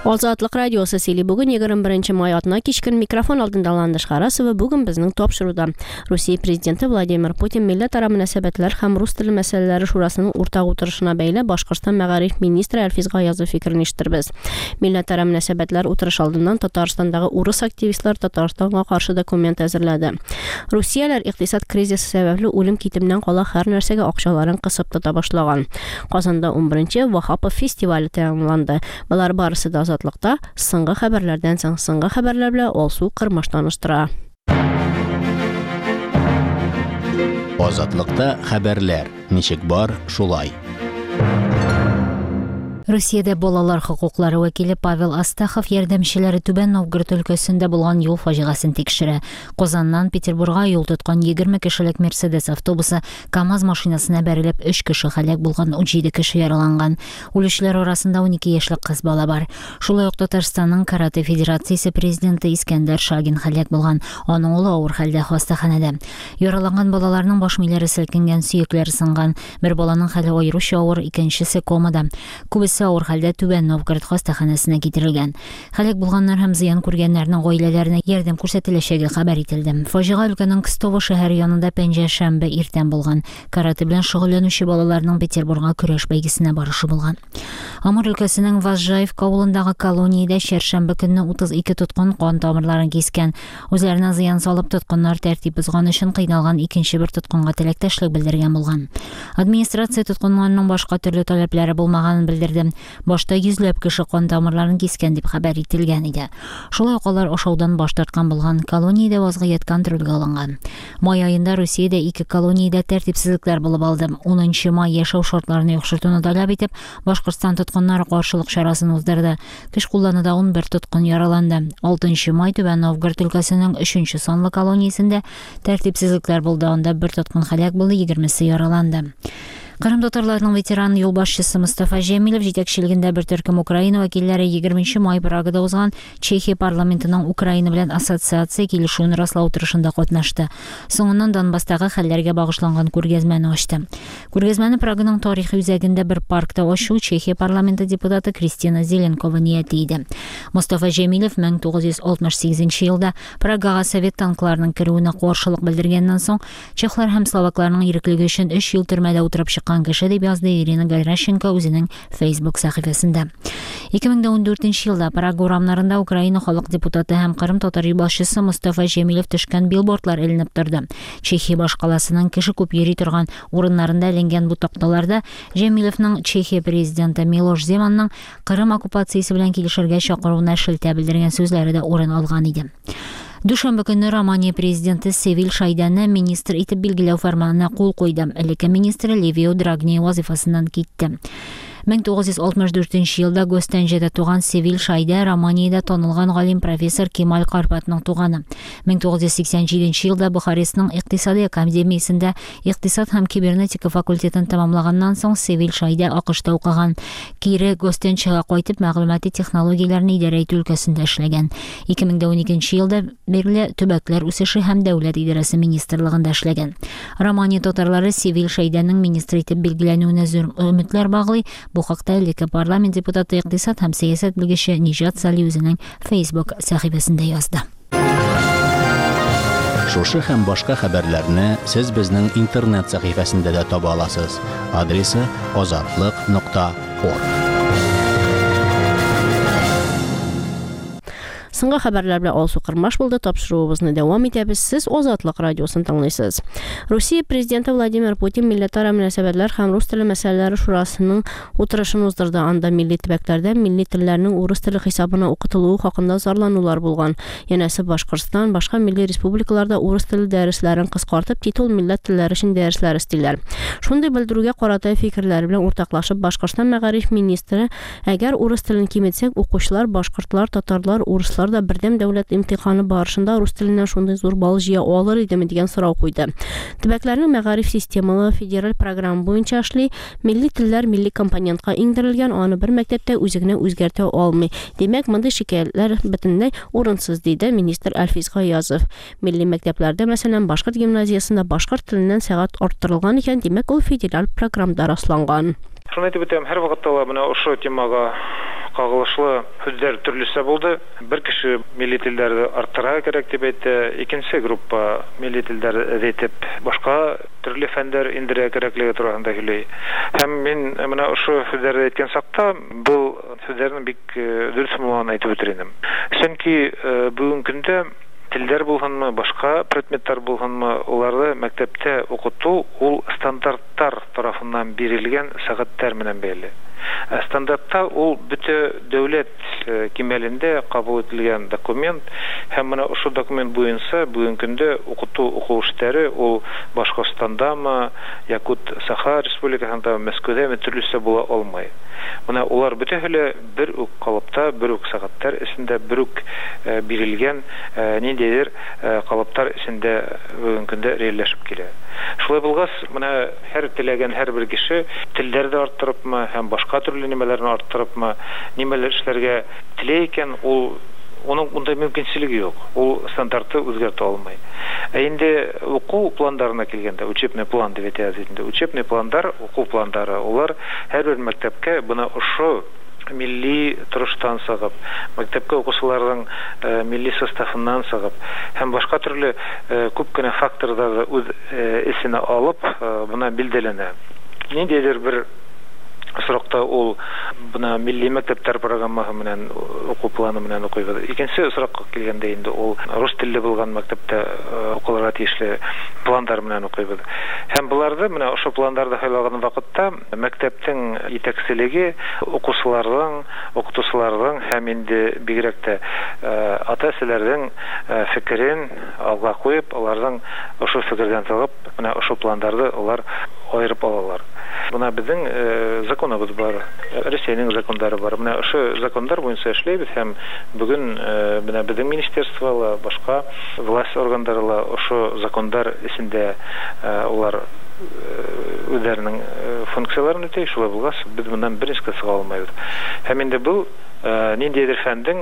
Азатлык радиосы сөйли бүген 21 май атна кичкен микрофон алдында Ландыш Харасова бүген безнең тапшыруда. Русия президенты Владимир Путин милләтара мөнәсәбәтләр һәм рус теле мәсьәләләре шурасының уртак утырышына бәйле Башкортстан мәгариф министры Әлфис Гаязов фикерен ишеттербез. Милләтара мөнәсәбәтләр утырыш алдыннан Татарстандагы урыс активистлар Татарстанга каршы документ әзерләде. Русияләр икътисад кризисы сәбәпле үлем китемнән кала һәр нәрсәгә акчаларын кысып тота башлаган. Казанда 11-нче Вахапов фестивале тәмамланды. Булар барысы да Азатлыкта соңгы хәбәрләрдән соң соңгы хәбәрләр белән Алсу Кырмыш таныштыра. Азатлыкта хәбәрләр. Ничек бар, шулай. Русиядә балалар хокуклары вәкиле Павел Астахов ярдәмчеләре Түбән Новгород өлкәсендә булган юл фаҗигасын тикшерә. Казаннан Петербурга юл тоткан 20 кешелек Мерседес автобусы КАМАЗ машинасына бәрелеп 3 кеше һәлак булган, 17 кеше яраланган. Үлүчеләр арасында 12 яшьлек кыз бала бар. Шулай ук Татарстанның Карате Федерациясе президенты Искәндәр Шагин һәлак булган. Аның улы авыр хәлдә хастаханәдә. Яраланган балаларның баш мийләре селкенгән, сөекләре сынган. Бер баланың хәле аеруча авыр, икенчесе комада. Авыр хәлдә Түбән Новгород хастаханәсенә китерелгән. Һәлак булганнар һәм зыян күргәннәрнең гаиләләренә ярдәм күрсәтеләчәге хәбәр ителде. Фаҗига өлкәнең Кстово шәһәре янында пәнҗәшәмбе иртән булган. Карате белән шөгыльләнүче балаларның Петербурга көрәш бәйгесенә барышы булган. Амур өлкәсенең Вазжаевка авылындагы колониядә шәршәмбе көнне 32 тоткын кан тамырларын кискән. Үзләренә зыян салып тоткыннар тәртип бозган өчен кыйналган икенче бер тоткынга теләктәшлек белдергән булган. Администрация тоткыннарның башка төрле таләпләре булмаганын белдерде. Башта йөзләп кеше кан тамырларын кискән дип хәбәр ителгән иде. Шулай ук алар ашаудан баш тарткан булган, колониядә вазгыять контрольгә алынган. Май аенда Русиядә 2 колониядә тәртипсезлекләр булып алды. 10 май яшәү шартларын яхшыртуны таләп итеп, Башкортстан тоткыннары каршылык чарасын уздырды. Көч куллануда 11 тоткын яраланды. 6 май Түбән Новгород өлкәсенең 3 санлы колониясендә тәртипсезлекләр булды. Анда 1 тоткын һәлак булды, 20-се яраланды. Кырым татарларының ветеран юлбашчысы Мустафа Җәмилов җитәкчелегендә бер төркем Украина вәкилләре 20 май Прагада узган Чехия парламентының Украина белән ассоциация килешүен раслау утырышында катнашты. Соңыннан Донбасстагы хәлләргә багышланган күргәзмәне ачты. Күргәзмәне Праганың тарихи үзәгендә бер паркта ачу Чехия парламенты депутаты Кристина Зеленкова нияте иде. Мустафа Җәмилов 1968 елда Прагага совет танкларының керүенә каршылык белдергәннән соң чехлар һәм словакларның иреклеге өчен 3 ел төрмәдә утырып кеше дип язды Ирина Гайрашенко үзенең Facebook сәхифәсендә. 2014 елда Прага урамнарында Украина халык депутаты һәм Кырым татар юлбашчысы Мустафа Җәмилов төшкән билбордлар эленеп торды. Чехия башкаласының кеше күп йөри торган урыннарында эленгән бу такталарда Җәмиловның Чехия президенты Милош Земанның Кырым оккупациясе белән килешергә чакыруына шелтә белдергән сүзләре дә урын алган иде. Дүшәмбе көнне Романия президенты Севил Шайданы министр итеп билгеләү фәрманына кул куйды. Элекке министр Ливио Драгни вазифасыннан китте. 1964 елда Гостәнҗәдә туган Севил Шайда Романиядә танылган галим профессор Кемаль Карпатның туганы. 1987 елда Бухарестның икътисади академиясендә икътисад һәм кибернетика факультетын тәмамлаганнан соң Севил Шайда АКШта укыган. Кире Гостәнҗәгә кайтып мәгълүмати технологияләрне идарә итү өлкәсендә эшләгән. 2012 елда бирле төбәкләр үсеше һәм дәүләт идарәсе министрлыгында эшләгән. Романия татарлары Севил Шайданың министр итеп билгеләнүенә зур өметләр баглый. Бу хакта элекке парламент депутаты икътисад һәм сәясәт белгече Нижат Сали үзенең Facebook сәхифәсендә язды. Шушы һәм башка хәбәрләрне сез безнең интернет сәхифәсендә дә таба аласыз. Адресы azatlyk.org. Соңгы хәбәрләр белән Алсу Кырмыш булды. Тапшыруыбызны дәвам итәбез. Сез Азатлык радиосын тыңлыйсыз. Русия президенты Владимир Путин милләтара мөнәсәбәтләр һәм рус теле мәсьәләләре шурасының утырышын уздырды. Анда милли төбәкләрдә милли телләрнең урыс теле хисабына укытылуы хакында зарланулар булган. Янәсе Башкортстан, башка милли республикаларда урыс теле дәресләрен кыскартып, титул милләт телләре өчен дәресләр истиләр. Шундый белдерүгә карата фикерләр белән уртаклашып Башкортстан мәгариф министры, әгәр урыс телен киметсәк, укучылар башкортлар, татарлар, урыслар да бердәм дәүләт имтиханы барышында рус теленнән шундый зур бал җыя алыр идеме дигән сорау куйды. Төбәкләрнең мәгариф системалы федераль программа буенча эшли, милли телләр милли компонентка иңдерелгән, аны бер мәктәптә үзегенә үзгәртә алмый. Димәк, мондый шикаятьләр бөтенләй урынсыз, диде министр Әлфис Гаязов. Милли мәктәпләрдә, мәсәлән, башкорт гимназиясендә башкорт теленнән сәгать арттырылган икән, димәк, ул федераль программада расланган. Шуны әйтеп үтәм, һәр вакытта менә ошо темага кагылышлы сүзләр төрлесе булды. Бер кеше милли телләрне арттырырга кирәк дип әйтте, икенче группа милли телләрне әйтеп, башка төрле фәннәр индерә кирәклеге турында һөйләй. Һәм мин менә ошо сүзләрне әйткән сакта, бу сүзләрне бик дөрес булганын әйтеп үтердем. Чөнки бүгенге көндә телләр булганмы, башка предметлар булганмы, уларны мәктәптә укыту ул стандарттар тарафыннан бирелгән сәгатьләр белән бәйле. Стандартта ул бөтә дәүләт кимәлендә кабул ителгән документ, һәм менә ошо документ буенча бүгенге көндә укыту эшләре ул Башкортстандамы, Якут Саха Республикасында, Мәскәүдәме төрлесе була алмый. Менә улар бөтәһе бер үк калыпта, бер үк сәгатьләр эчендә, бер үк бирелгән ниндидер калыптар эчендә бүгенге көндә реаллашып килә. Шулай булгас, менә һәр теләгән һәрбер кеше телләрне арттырыпмы, һәм башка төрле нимәләрне арттырыпмы, нимәләр эшләргә теләй икән, оның ундай мөмкинчелеге юк. Ул стандартты үзгәртә алмый. Инде уку планнарына килгәндә, учебный план дип әйтәбез инде. Учебный планнар, уку планнары, улар һәрбер мәктәпкә буны ошо милли торыштан сыгып, мәктәпкә укучыларның милли составыннан сыгып, һәм башка төрле күп кенә факторларны үз исенә алып, буна билдәләнә. Ниндидер бер срокта ул буна милли мәктәптәр программасы белән уку планы белән укыйбыз. Икенче срокка килгәндә инде ул рус телле булган мәктәптә укылырга тиешле планнар белән укыйбыз. Һәм буларда менә ошо планнарда хайлаган вакытта мәктәптең итәкчелеге укучыларның, укытучыларның һәм инде бигрәк тә ата-әсәләрнең фикерен алга куеп, аларның ошо фикердән чыгып, менә ошо планнарны алар айырып алалар. Буна безнең законыбыз бар, Россиянең законнары бар. Менә ошо законнар буенча эшләйбез һәм бүген менә безнең министерстволар, башка власть органнары ошо законнар исендә улар үзләренең функцияларын үтәй. Шулай булгас, без моннан беренче сыга алмыйбыз. Һәм инде бу ниндидер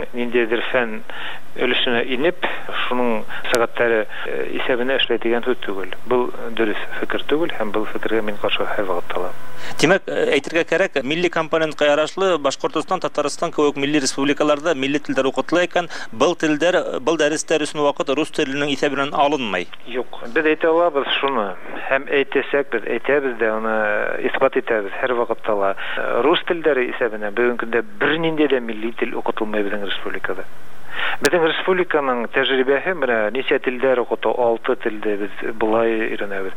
фән өлешенә инеп, шуның сәгатьләре исәбенә эшләй дигән түгел. Бу дөрес фикер түгел һәм бу фикергә мин каршы һәр вакытта. Димәк, әйтергә кирәк, милли компонентка ярашлы Башкортстан, Татарстан кебек милли республикаларда милли телдәр укытыла икән, был дәресләр өчен вакыт рус теленең исәбеннән алынмый. Юк, без әйтә алабыз шуны. Һәм әйтәсәк, без әйтәбез дә, аны исбат итәбез һәр вакытта. Рус телләре исәбенә бүгенге көндә бернинди дә милли тел укытылмый безнең республикада. Безнең республиканың тәҗрибәһе менә ничә телдәр укыту, 6 телдә без булай өйрәнәбез.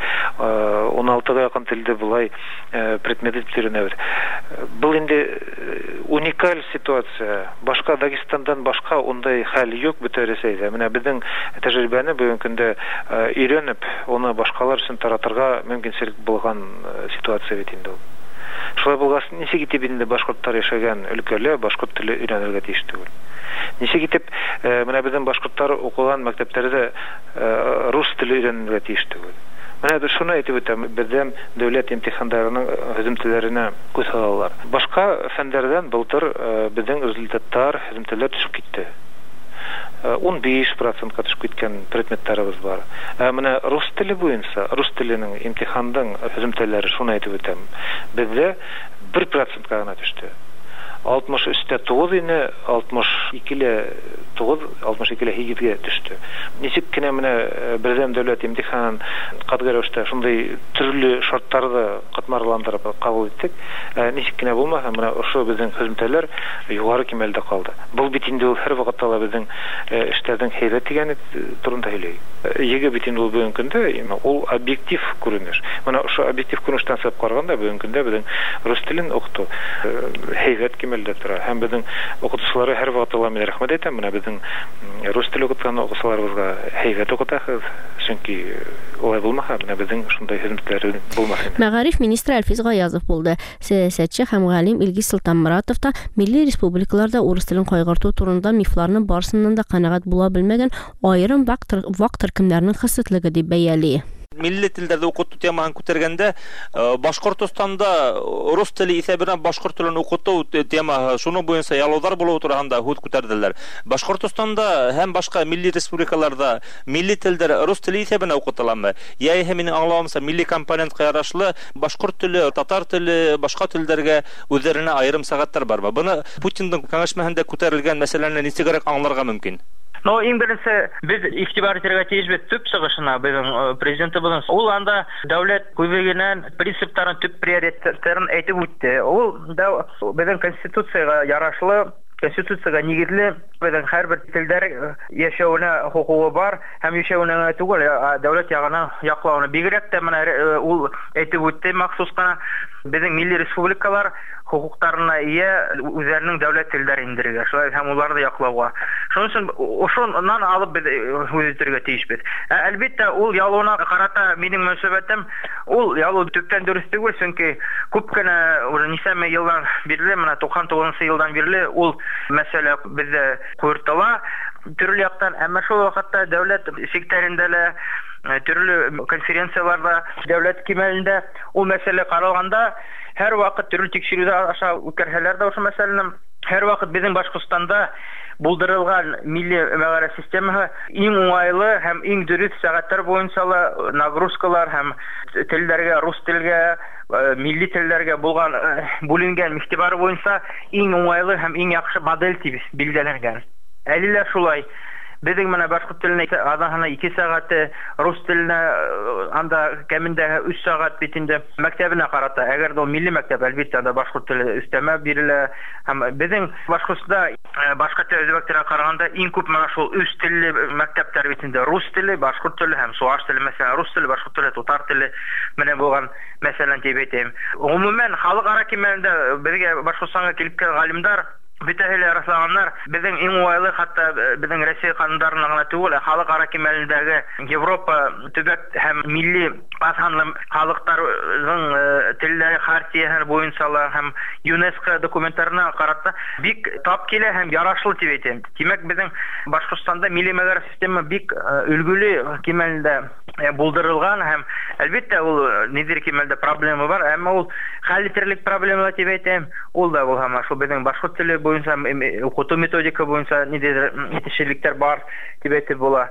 16-га якын телдә булай предмет өйрәнәбез. Бу инде уникаль ситуация. Башка Дагестандан башка ондай хәл юк бөтен Рәсәйдә. Менә безнең тәҗрибәне бүгенге көндә өйрәнеп, аны башкалар өчен таратырга мөмкинчелек булган ситуация бит инде ул. Шулай булгас, ничек итеп инде башкортлар яшәгән өлкәлә башкорт теле өйрәнергә тиеш түгел. Ничек итеп менә безнең башкортлар укыган мәктәпләрдә рус теле өйрәнергә тиеш түгел. Менә шуны әйтеп үтәм, безнең дәүләт имтиханнарының һөҗүмтәләренә күз салалар. Башка фәннәрдән былтыр безнең результаттар, һөҗүмтәләр төшеп китте. 15% төшеп киткән предметларыбыз бар. Менә рус теле буенча, рус теленең имтиханның һөҗүмтәләре шуны әйтеп үтәм. Бездә 1% гына төште. 63-9 ине, 62-8-ге төште. Ничек кенә менә бердәм дәүләт имтиханын катгырышта шундый төрле шартларда катмарландырып кабул иттек. Ничек кенә булмаса, менә ошо безнең хезмәтләр югары кимәлдә калды. Бу бит инде ул һәр вакытта безнең эшләрнең һәйбәт дигәне турында һөйләй. Яге бит инде ул бүгенге көндә ул объектив күренеш. Менә ошо объектив күренештән сәбәп караганда бүгенге көндә безнең рус телен укыту һәйбәт кимәлдә тора. Һәм безнең укытучылары һәр вакытта мин рәхмәт әйтәм. Менә безнең рус теле укыткан укытучыларыбызга һәйбәт укытабыз. Чөнки улай булмаса, менә безнең шундай хезмәтләр булмасын. Мәгариф министры Әлфис Гаязов булды. Сәясәтче һәм галим Илгиз Солтанмуратов та милли республикаларда урыс телен кайгырту турында мифларның барсыннан да канәгать була белмәгән айрым вак төркемнәрнең хәссәтлеге дип бәяли. милли телдәрдә укыту темаһын күтәргәндә, Башкортстанда рус теле исәбенә башкорт телен укыту темаһы, шуның буенча ялоулар булу турында һүз күтәрделәр. Башкортстанда һәм башка милли республикаларда милли телдәр рус теле исәбенә укытыламы? Яисә минең аңлавымча милли компонентка ярашлы башкорт теле, татар теле, башка телләргә үзләренә аерым сәгатьләр бармы? Буны Путинның каңашмаһында күтәрелгән мәсьәләне ничегрәк аңларга мөмкин? Но иң беренче без игътибар итәргә тиеш бит төп чыгышына безнең президентыбыз. Ул анда дәүләт күбегеннән принципларын, төп приоритетларын әйтеп үтте. Ул да безнең конституцияга ярашлы, конституцияга нигезле безнең һәрбер телдәр яшәүенә хукугы бар һәм яшәүенә түгел, дәүләт ягына яклауны. Бигрәк тә менә ул әйтеп үтте махсус кына безнең милли республикалар хукукларына ия үзләренең дәүләт телләрен индерергә, шулай һәм уларны яклауга. Шуның өчен ошоннан алып без үз тиешбез. Әлбәттә, ул ялуына карата минем мөнәсәбәтем, ул ялу төптән дөрес түгел, чөнки күп кенә нисәмә елдан бирле, менә 99 елдан бирле ул мәсьәлә бездә куртыла. Төрле яктан, әмма шул вакытта дәүләт секторындагы төрле конференцияларда, дәүләт кимәлендә ул мәсьәлә каралганда, һәр вакыт төрле тикшерүләр аша үткәрһәләр дә ошо мәсьәләне, һәр вакыт безнең Башкортстанда булдырылган милли мәгарә системасы иң уңайлы һәм иң дөрес сәгатьләр буенча нагрузкалар һәм телләргә, рус телгә, милли телләргә булган бүленгән игътибар буенча иң уңайлы һәм иң яхшы модель дип билгеләнгән. Әлиләр шулай. Безнең менә башкорт теленә адаһына 2 сәгате, рус теленә анда кемендә 3 сәгать бит инде мәктәбенә карата. Әгәр дә милли мәктәп, әлбәттә дә башкорт теле өстәмә бирелә. Һәм безнең Башкортстанда башка тел үзбәкләргә караганда иң күп менә шул үз телле мәктәпләр бит инде рус теле, башкорт теле һәм суаш теле, мәсәлән, рус теле, башкорт теле, татар теле менә булган мәсәлән дип әйтәм. Гомумән халыкара кимәлендә безгә Башкортстанга килеп кергән галимнар битәһеләр раслаганнар, безнең иң уңайлы, хәтта безнең Россия кануннарына гына түгел, халыкара кимәлендәге Европа төбәк һәм милли азанлы халыкларның телләре хартияһы буенча һәм ЮНЕСКО документларына карата бик тап килә һәм ярашлы дип әйтәм. Димәк, безнең Башкортстанда милли мәгарә система бик өлгүле кимәлендә булдырылган һәм әлбәттә ул нидер кимәлдә проблема бар, әмма ул хәл итерлек проблема дип әйтәм. Ул да булган шул безнең башкорт теле буенча укыту методика буенча нидер итешелектер бар дип әйтеп була.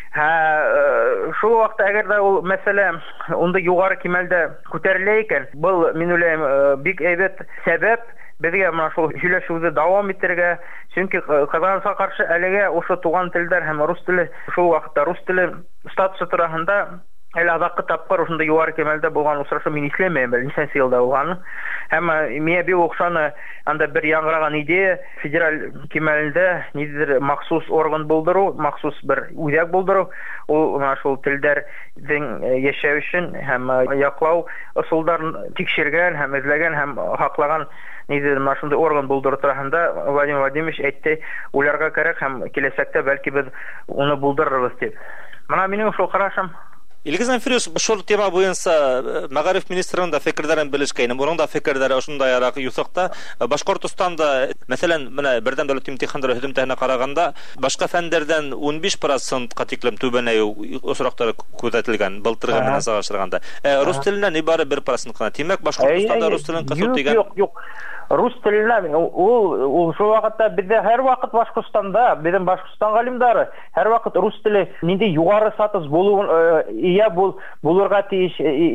Шул вакытта әгәр дә ул мәсьәлә онда югары кимәлдә күтәрелә икән, бу мин уйлыйм бик әйбәт сәбәп безгә менә шул һөйләшүне дәвам итәргә, чөнки Казанга каршы әлегә ошо туган телдәр һәм рус теле шул вакытта рус теле статусы турында әле адакы тапкыр ошонда югары кемәлдә булган очрашу мин исләмәйм, ничәнче елда булган. Һәм миңа бик охшаны анда бер яңгыраган идея федераль кемәлендә нидер махсус орган булдыру, махсус бер үзәк булдыру, ул шул телдәрнең яшәү өчен һәм яклау ысулларын тикшергән һәм эзләгән һәм хаклаган нидер шундый орган булдыру турында Владимир Владимирович әйтте, уларга кирәк һәм киләчәктә бәлки без уны булдырырбыз дип. Менә минем шул карашым. Илгиз Анфирус, шул тема буенча Мәгариф министрының да фикерләрен белешкәйнем. Уның да фикерләре ошондайрак юсакта. Башкортстанда, мәсәлән, менә бердәм дәүләт имтиханнары һөҗүмтәһенә караганда, башка фәннәрдән 15% тиклем түбәнәю осрактары күзәтелгән, былтыргы менән сагыштырганда. Рус теленә нибары 1% кына. Димәк, Башкортстанда рус телен кысу дигән. Юк. Рус теленә ул шул вакытта бездә һәр вакыт Башкортстанда, безнең Башкортстан галимдары һәр вакыт рус теле нинди югары статус ия булырга тиеш,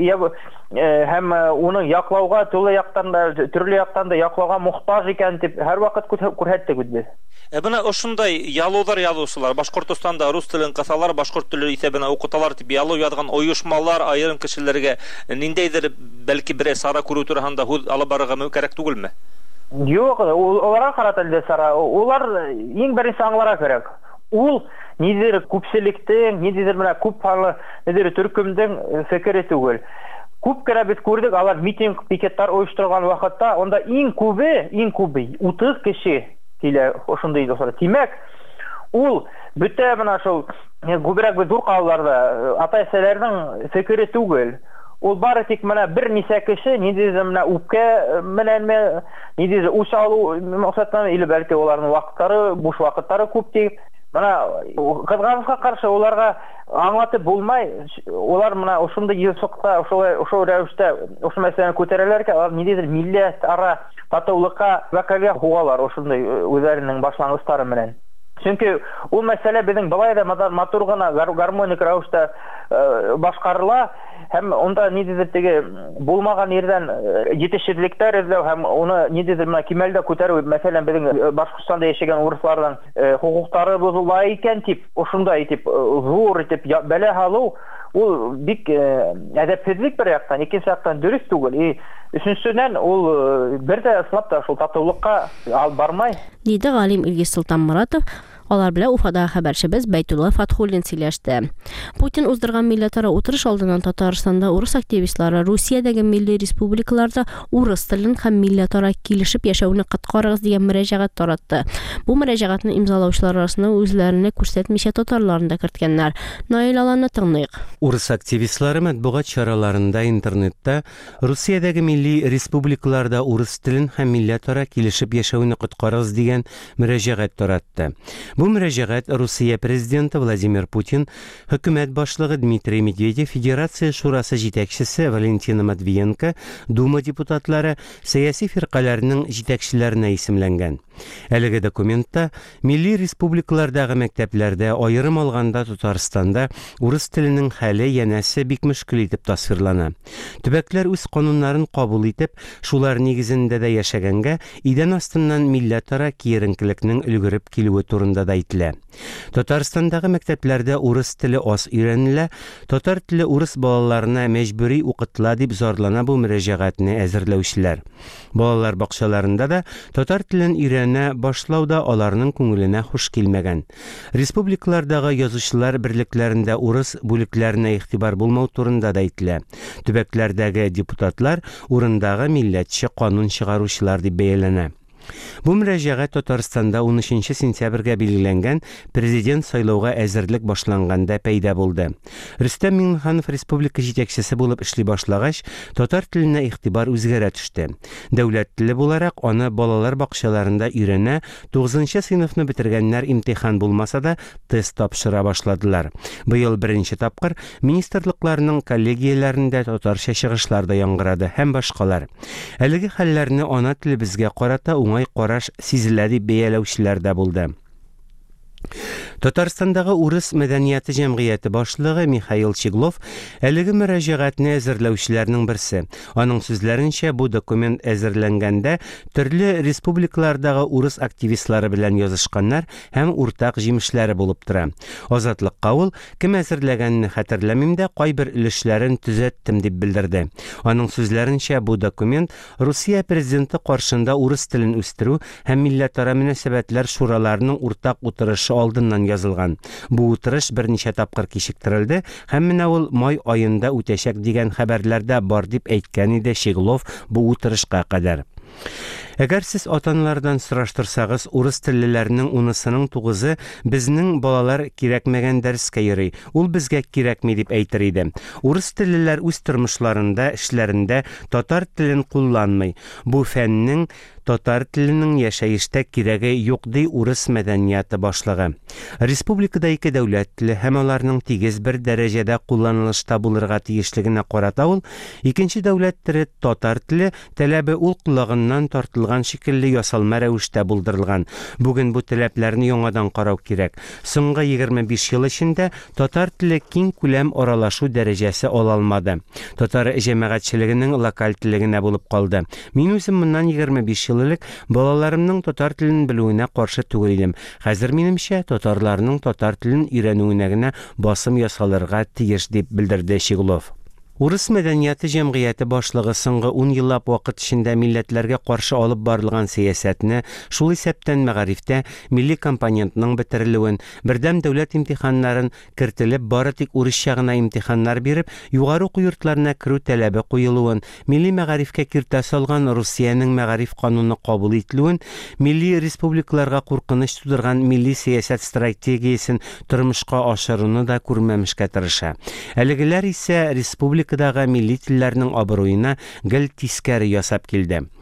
һәм уның яклауга төрле яктан да яклауга мохтаҗ икән дип һәр вакыт күрһәттек без. Менә ошондай ялоулар язучылар Башкортстанда рус телен кысалар, башкорт теле исәбенә укыталар дип ялуу язган оешмалар айрым кешеләргә ниндәйдер бәлки бер сара күрү турында һүз алып барырга кирәк түгелме? Юк, уларга карата сара, улар иң беренче аңларга кирәк. Ул нидер күпселектең, нидер менә күп фарлы нидер төркемдең фикере түгел. Күп кенә без күрдек, алар митинг, пикетлар оештырган вакытта, онда иң күбе 30 кеше килә ошондый дусар. Димәк, ул бүтә менә шул күбрәк без зур калаларда ата-әсәләрнең фикере түгел. Ул бары тик менә бер нисә кеше нидер менә үпкә менән нидер үч алу максатыннан или бәлки аларның вакытлары, буш вакытлары күп дип Мына кызганычка каршы уларга аңлатып булмай, улар мына ошондой юсукта, ошол рәвештә ошо мәсьәләне күтәрәләр икән, алар ниндидер милләт ара татулыкка вәкалгә хугалар ошондой үзләренең башлангычлары менән. Чөнки ул мәсьәлә безнең былай да матур гына гармоник рәвештә башкарыла, һәм онда ниндидер теге булмаган yerдән җитешсезлектәр эзләү һәм уны ниндидер менә кимәлдә күтәрү, мәсәлән, безнең Башкортстанда яшәгән урысларның хукуклары бозыла икән дип, ошондай итеп зур итеп бәлә халу, ул бик әдәпсезлек бер яктан, икенче яктан дөрес түгел. Өченчедән ул бер дә ислап та шул татулыкка алып бармай. Диде галим Илгиз Солтанмуратов. Алар белән Уфадагы хәбәрчебез Бәйтулла Фатхуллин сөйләште. Путин уздырган милләтара утырыш алдыннан Татарстанда урыс активистлары Русиядәге милли республикаларда урыс телен һәм милләтара килешеп яшәүне коткарыгыз дигән мөрәҗәгать таратты. Бу мөрәҗәгатьне имзалаучылар арасында үзләренә күрсәтмичә татарларны да керткәннәр. Наил Аланны тыңлыйк. Урыс активистлары матбугат чараларында интернетта Русиядәге милли республикаларда урыс телен һәм милләтара килешеп яшәүне коткарыгыз дигән мөрәҗәгать таратты. Бу мөрәҗәгать Русия президенты Владимир Путин, хөкүмәт башлыгы Дмитрий Медведев, Федерация шурасы җитәкчесе Валентина Матвиенко, Дума депутатлары, сәяси фиркаларның җитәкчеләренә исемләнгән. Әлеге документта милли республикалардагы мәктәпләрдә аерым алганда Татарстанда урыс теленең хәле янәсе бик мөшкил итеп тасвирлана. Төбәкләр үз кануннарын кабул итеп, шулар нигезендә дә яшәгәнгә, идән астыннан милләтара киеренкелекнең өлгереп килүе турында да әйтелә. Татарстандагы мәктәпләрдә урыс теле аз өйрәнелә, татар теле урыс балаларына мәҗбүри укытыла дип зарлана бу мөрәҗәгатьне әзерләүчеләр. Балалар бакчаларында да татар телен өйрәнә башлауда аларның күңеленә хуш килмәгән. Республикалардагы язучылар берлекләрендә урыс бүлекләренә игътибар булмау турында да әйтелә. Төбәкләрдәге депутатлар урындагы милләтче канун чыгаручылар дип бәяләнә. Бу мөрәҗәгать Татарстанда 13 сентябрьгә билгеләнгән президент сайлауга әзерлек башланганда пәйда булды. Рөстәм Миңнеханов республика җитәкчесе булып эшли башлагач, татар теленә игътибар үзгәрә төште. Дәүләт теле буларак аны балалар бакчаларында өйрәнә, 9 сыйныфны бетергәннәр имтихан булмаса да тест тапшыра башладылар. Быел беренче тапкыр министрлыкларның коллегияләрендә татарча чыгышлар да яңгырады һәм башкалар. Әлеге хәлләрне ана телебезгә карата караш сизелә дип бәяләүчеләр дә булды. Татарстандагы урыс мәдәнияте җәмгыяте башлыгы Михаил Чеглов әлеге мөрәҗәгатьне әзерләүчеләрнең берсе. Аның сүзләренчә, бу документ әзерләнгәндә төрле республикалардагы урыс активистлары белән язышканнар һәм уртак җимешләре булып тора. Азатлыкка ул кем әзерләгәнне хәтерләмим дә кайбер өлешләрен төзәттем дип белдерде. Аның сүзләренчә, бу документ Русия президенты каршында урыс телен үстерү һәм милләтара мөнәсәбәтләр шураларының уртак утырышы алдыннан язылган. Бу утырыш берничә тапкыр кичектерелде һәм менә ул май аенда үтәчәк дигән хәбәрләрдә бар дип әйткән иде Чеглов бу утырышка кадәр. Әгәр сез атанлардан сораштырсагыз, урыс теллеләрнең 9-ы безнең балалар кирәкмәгән дәрескә йөри, ул безгә кирәкми дип әйтер иде. Урыс теллеләр үз тормышларында, эшләрендә татар телен кулланмый. Бу фәннең татар теленең яшәештә кирәге юк ди урыс мәдәнияты башлыгы. Республикада 2 дәүләт теле һәм аларның тигез бер дәрәҗәдә кулланылышта булырга тиешлегенә карата ул, икенче дәүләт теле татар теле таләбе ул кулагыннан тартылган шикелле ясалма рәвештә булдырылган. Бүген бу таләпләрне яңадан карау кирәк. Соңгы 25 ел эчендә татар теле киң күләм аралашу дәрәҗәсе ала алмады. Татар җәмәгатьчелегенең локаль телегенә булып калды. Мин үзем моннан 25 ел элек балаларымның татар телен белүенә каршы түгел идем. Хәзер минемчә татарларның татар телен өйрәнүенә генә басым ясалырга тиеш дип белдерде Чеглов. Урыс мәдәнияте җәмгыяте башлыгы соңгы 10 еллап вакыт эчендә милләтләргә каршы алып барылган сәясәтне, шул исәптән мәгарифтә милли компонентның бетерелүен, бердәм дәүләт имтиханнарын кертелеп, бары тик урысча гына имтиханнар биреп, югары уку йортларына керү таләбе куелуын, милли мәгарифкә киртә салган Русиянең мәгариф кануны кабул ителүен, милли республикаларга куркыныч тудырган милли сәясәт стратегиясен тормышка ашыруны да күрмәмешкә тырыша. Әлегеләр исә республикадагы милли телләрнең абруена гел тискәре ясап килде.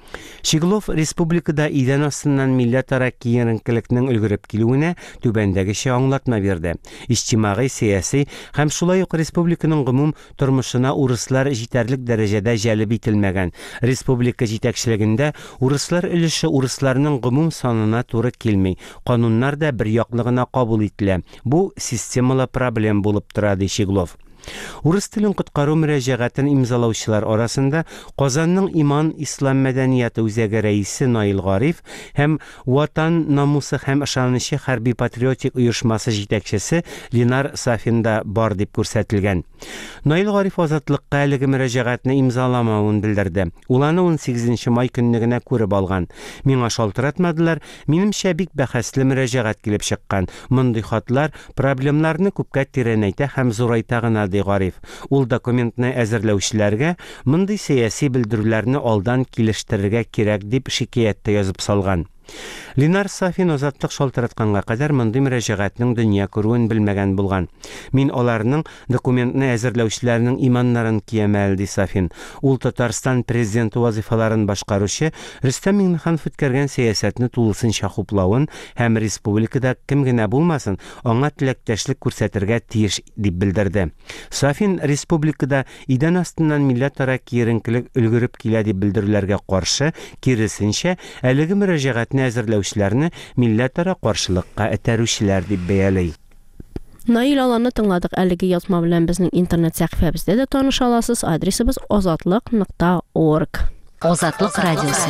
Шиглов республикада идән астыннан милләтара киеренкелекнең өлгереп килүенә түбәндәгечә аңлатма бирде. Иҗтимагый, сиясәй һәм шулай ук республиканың гомум тормышына урыслар җитәрлек дәрәҗәдә җәлеп ителмәгән. Республика җитәкчелегендә урыслар өлеше урысларның гомум санына туры килми. Кануннар да бер яклы гына кабул ителә. Бу системалы проблем булып тора, ди Шиглов. Урыс телен коткару мөрәҗәгатен имзалаучылар арасында Казанның Иман Ислам мәдәнияте үзәге рәисе Наил Гариф һәм Ватан намусы һәм ышанычы хәрби-патриотик оешмасы җитәкчесе Ленар Сафинда бар дип күрсәтелгән. Наил Гариф азатлыкка әлеге мөрәҗәгатне имзаламавын белдерде. Ул аны 18 май көнне күреп алган. Миңа шалтыратмадылар, минемчә бик бәхәсле мөрәҗәгат килеп чыккан. Мондый хатлар проблемаларны күпкә тирәнәйтә һәм зурайта гына, ди Гариф. Ул документны әзерләүчеләргә мондый сәяси белдерүләрне алдан килештерергә кирәк дип шикаятта язып салган. Ленар Сафин азатлык шалтыратканга кадәр мондый мөрәҗәгатның дөнья күрүен белмәгән булган. Мин аларның документны әзерләүчеләрнең иманнарын киямәл, ди Сафин. Ул Татарстан президенты вазифаларын башкаручы Рөстәм Миңнеханов үткәргән сәясәтне тулысынча хуплавын һәм республикада кем генә булмасын, аңа теләктәшлек күрсәтергә тиеш дип белдерде. Сафин республикада идән астыннан милләтара киеренкелек өлгереп килә дип белдерүләргә каршы, киресенчә, әлеге мөрәҗәгатне әзерләүчеләрне милләтара каршылыкка этәрүчеләр дип бәялый. Наил аланы тыңладык. Әлеге язма белән безнең интернет сәхифәбездә дә таныша аласыз. Адресыбыз ozatlik.org. Азатлык радиосы.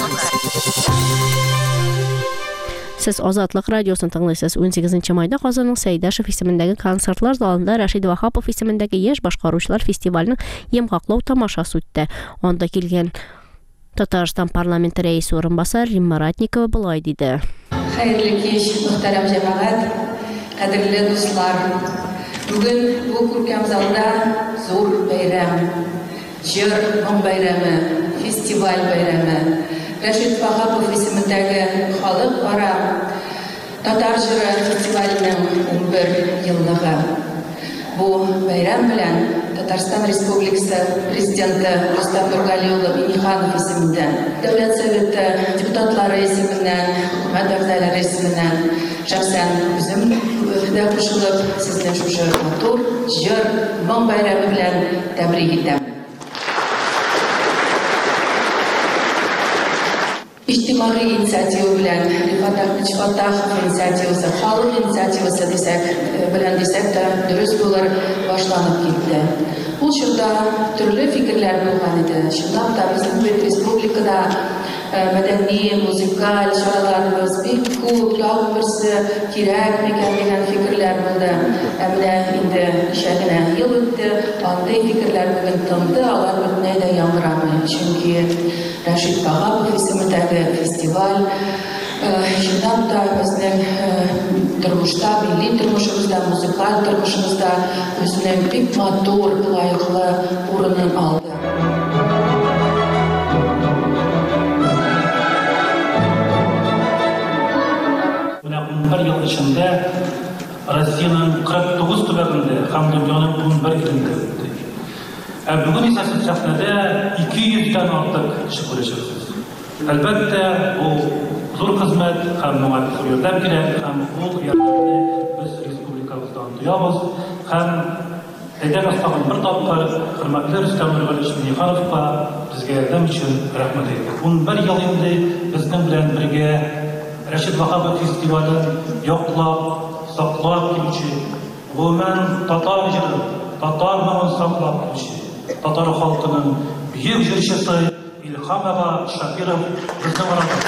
Сез Азатлык радиосын тыңлыйсыз. 18 майда Казанның Сәйдәшев исемендәге концертлар залында Рәшид Вахапов исемендәге яшь башкаручылар фестиваленең йомгаклау тамашасы үтте. Анда килгән Татарстан парламенты рәисе урынбасары Римма Ратникова булай диде. Хәерле кич, мөхтәрәм җәмәгать, кадерле дуслар. Бүген бу күркәм залда зур бәйрәм, җыр бәйрәме, фестиваль бәйрәме. Рәшид Вахапов исемендәге халыкара татар җыры фестиваленең 11 еллыгы. Бу бәйрәм белән Татарстан Республикасы Президенты Рөстәм Нургалиулы Миңнеханов исемендән, Дәүләт Советы депутатлары исеменнән, хөкүмәт әгъзалары исеменнән, шәхсән үзем дә кушылып, сезне шушы матур җыр бәйрәме белән тәбрик итәм. İctimai инициатива белән, Рифат Ахмедов инициативасы, халык инициативасы белән дисәк тә дөрес булыр, башланып китте. Ул чорда төрле фикерләр булган иде. Чынлап та безнең республикада мәдәни, музыкаль чараларыбыз бик күп, берсе кирәк микән дигән фикерләр булды. Менә инде шәгенә ел үтте, андый фикерләр бүген тынды, алар бөтенләй дә яңгырамый. Чөнки Рәшид Вахапов исемендәге фестиваль чынлап та безнең тормышта, милли тормышыбызда, музыкаль тормышыбызда үзенең бик матур, лаеклы урынын алды. Bir yıl içinde Rusya'nın 49 төбәгендә һәм дөньяның 11 илендә үтте. Бүген исә сез сәхнәдә 200-дән артык кеше күрәчәксез. Әлбәттә, бу зур хезмәт һәм моңа ярдәм кирәк, һәм ул ярдәмне без республикабыздан тоябыз. Һәм әйдәгез тагын бер тапкыр хөрмәтле Рөстәм Миңнехановка безгә ярдәм өчен рәхмәт әйтик. 11 ел инде безнең белән бергә Рәшид Вахапов фестивален яклап, саклап килүче, гомумән татар җыры, татар моңын саклап килүче, татар халкының бөек җырчысы Илһам ага Шакиров безнең арамызда.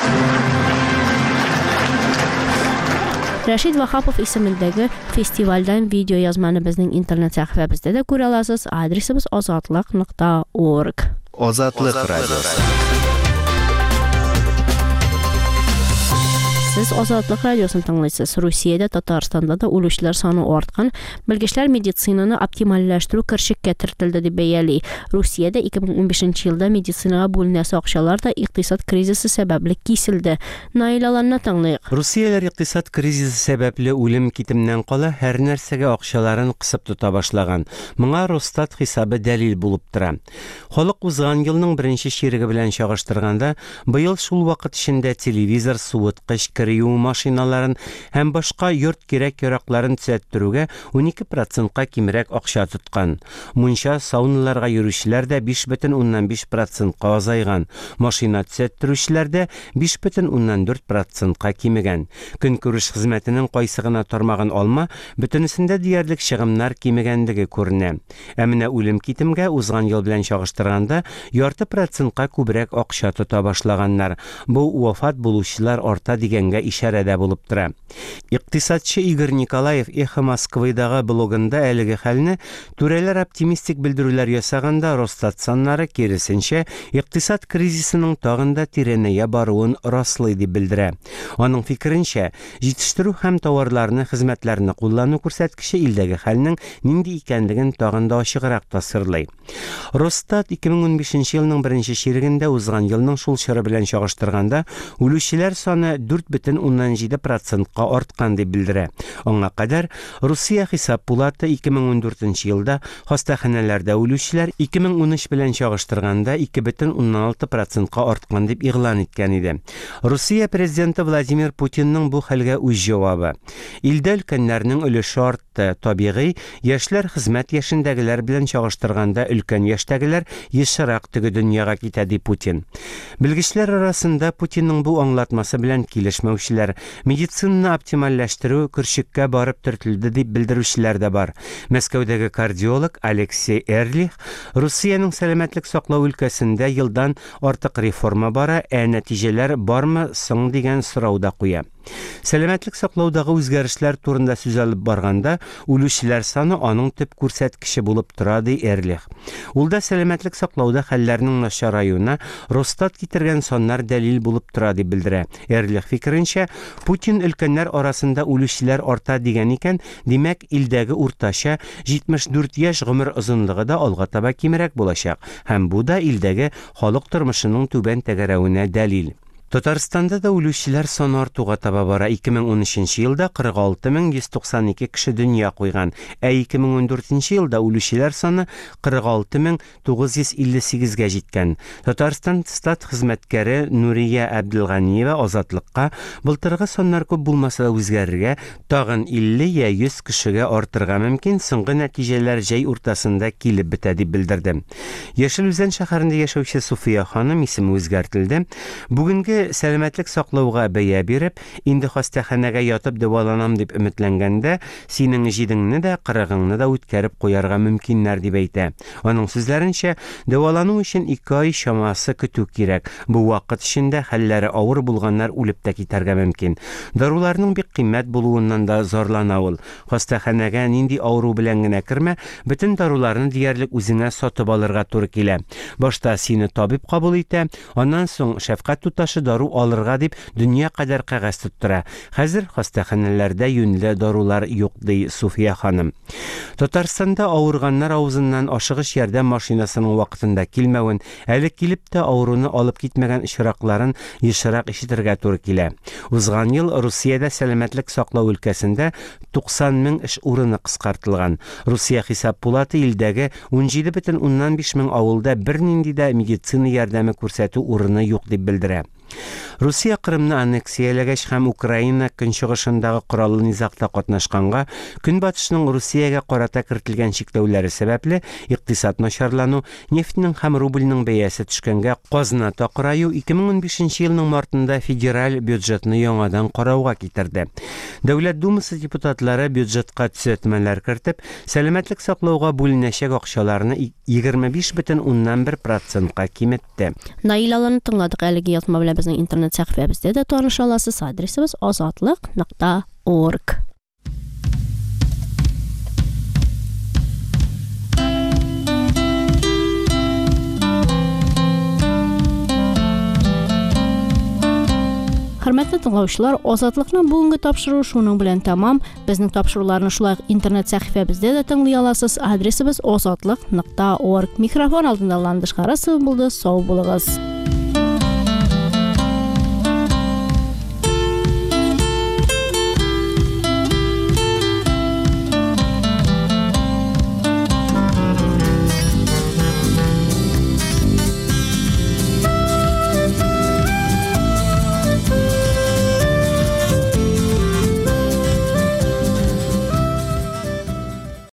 Рәшид Вахапов исемендәге фестивальдән видео язманы безнең интернет сәхифәбездә дә күрә аласыз. Адресыбыз ozatlik.org. Азатлык радиосы. Siz Azadlık Radyosu'nu tanlıyısınız. Rusiyada, Tatarstanda da ölüşler sonu artqan. Bilgiçler medisinanı optimalləşdirүү kirşik getirtildi deb bəyəli. Rusiyada 2015 yılda medisinaga bölünəsi akşalar da iqtisad krizisi səbəbli kesildi. Nail alanına tanlıyıq. Rusiyalar iqtisad krizisi səbəbli ölüm kitimdən qala hər nərsəgə akşaların qısıb tuta başlagan. Мыңа Росстат хисабы дәлил булып тора. Халык узган елның беренче шериге белән чагыштырганда, быел шул вакыт эчендә телевизор, суыткыч, кирүү машиналарын һәм башка йорт кирәк-яракларын төзәттерүгә 12%-ка кимрәк акча тоткан. Мунча сауналарга йөрүчеләр дә 5,5%-ка азайган. Машина төзәттерүчеләр дә 5,4%-ка кимегән. Көнкүреш хезмәтенең кайсы гына тармагын алма, бөтенесендә диярлек чыгымнар кимегәнлеге күренә. Ә менә үлем китемгә узган ел белән чагыштырганда 0,5%-ка күбрәк акча тота башлаганнар. Бу вафат булучылар арта дигәнгә ишарәдә булып тора. Иктисадчы Игорь Николаев Эхо Москвыдагы блогында әлеге хәлне түрәләр оптимистик белдерүләр ясаганда Росстат саннары киресенчә иктисад кризисының тагында тирәнәя баруын раслый дип белдерә. Аның фикеренчә, җитештерү һәм товарларны, хезмәтләрне куллану күрсәткече илдәге хәлнең нинди икәнлеген тагында ачыграк тасвирлый. Росстат 2015 елның беренче шерегендә узган елның шул чоры белән чагыштырганда үлүчеләр саны 4,7%-ка арткан дип белдерә. Аңа кадәр Русия хисап пулаты 2014 елда хастаханәләрдә үлүчеләр 2013 белән чагыштырганда 2,6%-ка арткан дип игълан иткән иде. Русия президенты Владимир Путинның бу хәлгә үз җавабы: илдә өлкәннәрнең өлеше артты. Табигый, яшьләр хезмәт яшендәгеләр белән чагыштырганда өлкән яшьтәгеләр ешрак теге дөньяга китә ди Путин. Белгечләр арасында Путинның бу аңлатмасы белән килешмәүчеләр, медицинаны оптимальләштерү көршеккә барып төртелде дип белдерүчеләр дә бар. Мәскәүдәге кардиолог Алексей Эрлих Русиянең сәламәтлек саклау өлкәсендә елдан артык реформа бара, нәтиҗәләр бармы соң дигән сорауда куя. Сәламәтлек саклаудагы үзгәрешләр турында сүз алып барганда, үлүчеләр саны аның төп күрсәткече булып тора ди Эрлих. Ул да сәламәтлек саклауда хәлләрнең начараюына Росстат китергән саннар дәлил булып тора дип белдерә. Эрлих фикеренчә, Путин өлкәннәр арасында үлүчеләр арта дигән икән, димәк, илдәге уртача 74 яшь гомер озынлыгы да алга таба кимрәк булачак, һәм бу да илдәге халык тормышының түбән тәгәрәвенә дәлил. Татарстанда да үлүчеләр саны артуга таба бара. 2013 елда 46192 кеше дөнья куйган, 2014 елда үлүчеләр саны 46958-га җиткән. Татарстан стат хезмәткәре Нурия Абдулганиева Азатлыкка былтыргы саннар күп булмаса да үзгәрергә, тагын 50 я 100 кешегә артырга мөмкин, соңгы нәтиҗәләр җәй уртасында килеп бетә дип белдерде. Яшелүзән шәһәрендә яшәүче Суфия ханым исеме үзгәртелде. Бүгенге сәламәтлек саклауга бәя биреп, инде хастаханәгә ятып дәваланам дип өметләнгәндә, синең җидеңне дә, 40-ыңны да үткәреп куярга мөмкиннәр дип әйтә. Аның сүзләренчә, дәвалану өчен 2 ай чамасы көтү кирәк. Бу вакыт эчендә хәлләре авыр булганнар үлеп тә китәргә мөмкин. Даруларның бик кыйммәт булуыннан да зарлана ул. Хастаханәгә нинди авыру белән генә кермә, бөтен даруларны диярлек үзеңә сатып алырга туры килә. Башта сине табиб кабул итә, аннан соң шәфкать туташы дару алырга дип дөнья кадәр кәгазь тоттыра. Хәзер хастаханәләрдә юньле дарулар юк ди Суфия ханым. Татарстанда авырганнар авызыннан ашыгыш ярдәм машинасының вакытында килмәвен, әле килеп тә авыруны алып китмәгән ишракларын ешрак ишетергә туры килә. Узган ел Русиядә сәламәтлек саклау өлкәсендә 90 мең эш урыны кыскартылган. Русия хисап пулаты илдәге 17,5 мең авылда бернинди дә медицина ярдәме күрсәтү урыны юк дип белдерә. Русия Кырымны аннексияләгәч һәм Украина көнчыгышындагы кораллы низакта катнашканга, Көнбатышның Русиягә карата кертелгән чикләүләре сәбәпле икътисад начарлану, нефтьнең һәм рубльнең бәясе төшкәнгә, казна такыраю 2015 елның мартында федераль бюджетны яңадан карауга китерде. Дәүләт Думасы депутатлары бюджетка төзәтмәләр кертеп, сәламәтлек саклауга бүленәчәк акчаларны 25,1%-ка киметте. Наил аланы тыңладык. Әлеге язма белән безнең интернет сәхифәбездә дә таныша аласыз. Адресыбыз azatlyk.org. Hörmәтле тыңлаучылар, Азатлыкның бүгенге тапшыруы шуның белән тәмам. Безнең тапшыруларны шулай интернет сәхифәбездә дә тыңлый аласыз. Адресыбыз azatlык.org. Микрофон алдында Ландыш Карасов булды. Сау булыгыз.